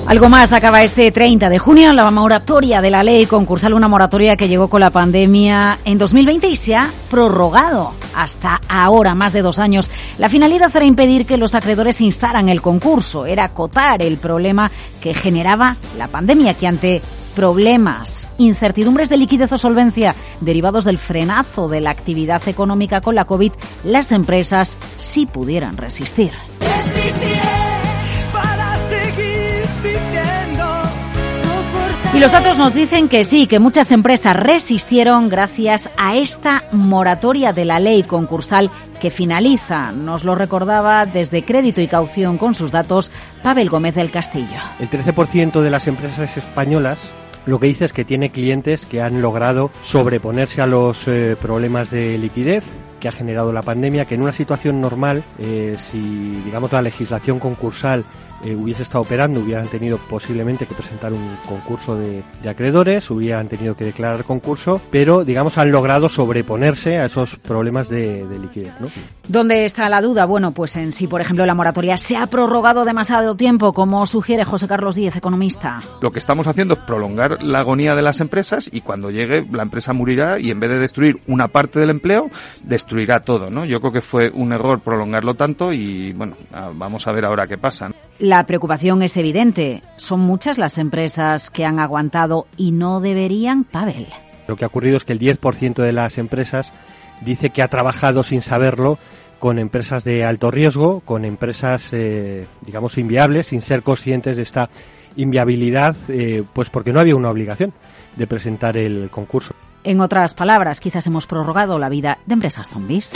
Algo más acaba este 30 de junio, la moratoria de la ley concursal, una moratoria que llegó con la pandemia en 2020 y se ha prorrogado hasta ahora, más de 2 años. La finalidad era impedir que los acreedores instaran el concurso, era acotar el problema que generaba la pandemia, que ante problemas, incertidumbres de liquidez o solvencia derivados del frenazo de la actividad económica con la COVID, las empresas sí pudieran resistir. Y los datos nos dicen que sí, que muchas empresas resistieron gracias a esta moratoria de la ley concursal que finaliza. Nos lo recordaba desde Crédito y Caución con sus datos Pavel Gómez del Castillo. El 13% de las empresas españolas lo que dice es que tiene clientes que han logrado sobreponerse a los problemas de liquidez que ha generado la pandemia, que en una situación normal, si digamos la legislación concursal hubiese estado operando, hubieran tenido posiblemente que presentar un concurso de acreedores, hubieran tenido que declarar concurso, pero digamos han logrado sobreponerse a esos problemas de liquidez, ¿no? Sí. ¿Dónde está la duda? Bueno, pues en si, por ejemplo, la moratoria se ha prorrogado demasiado tiempo, como sugiere José Carlos Díez, economista. Lo que estamos haciendo es prolongar la agonía de las empresas y cuando llegue la empresa morirá y en vez de destruir una parte del empleo, destruirá todo, ¿no? Yo creo que fue un error prolongarlo tanto y, bueno, vamos a ver ahora qué pasa, ¿no? La preocupación es evidente. Son muchas las empresas que han aguantado y no deberían, Pavel. Lo que ha ocurrido es que el 10% de las empresas dice que ha trabajado sin saberlo con empresas de alto riesgo, con empresas, digamos, inviables, sin ser conscientes de esta inviabilidad, pues porque no había una obligación de presentar el concurso. En otras palabras, quizás hemos prorrogado la vida de empresas zombies.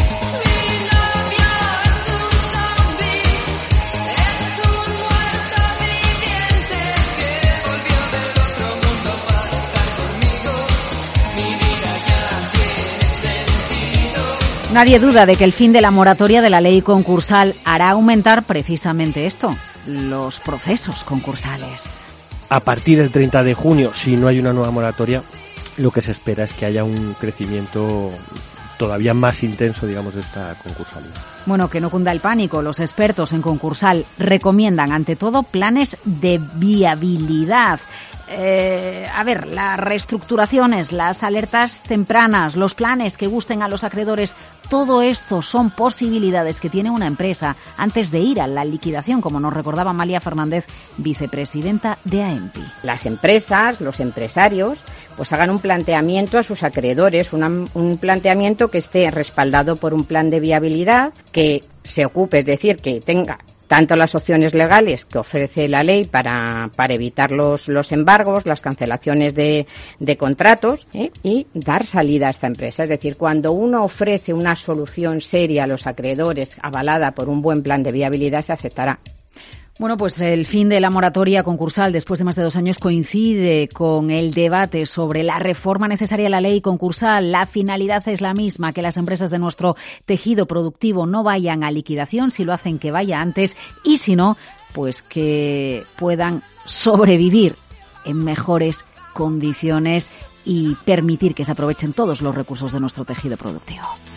Nadie duda de que el fin de la moratoria de la ley concursal hará aumentar precisamente esto, los procesos concursales. A partir del 30 de junio, si no hay una nueva moratoria, lo que se espera es que haya un crecimiento todavía más intenso, digamos, de esta concursalidad. Bueno, que no cunda el pánico. Los expertos en concursal recomiendan, ante todo, planes de viabilidad. Las reestructuraciones, las alertas tempranas, los planes que gusten a los acreedores, todo esto son posibilidades que tiene una empresa antes de ir a la liquidación, como nos recordaba Amalia Fernández, vicepresidenta de AEMPI. Las empresas, los empresarios, pues hagan un planteamiento a sus acreedores, un planteamiento que esté respaldado por un plan de viabilidad, que se ocupe, es decir, que tenga tanto las opciones legales que ofrece la ley para evitar los embargos, las cancelaciones de contratos, y dar salida a esta empresa. Es decir, cuando uno ofrece una solución seria a los acreedores avalada por un buen plan de viabilidad, se aceptará. Bueno, pues el fin de la moratoria concursal después de más de 2 años coincide con el debate sobre la reforma necesaria a la ley concursal. La finalidad es la misma, que las empresas de nuestro tejido productivo no vayan a liquidación, si lo hacen que vaya antes y si no, pues que puedan sobrevivir en mejores condiciones y permitir que se aprovechen todos los recursos de nuestro tejido productivo.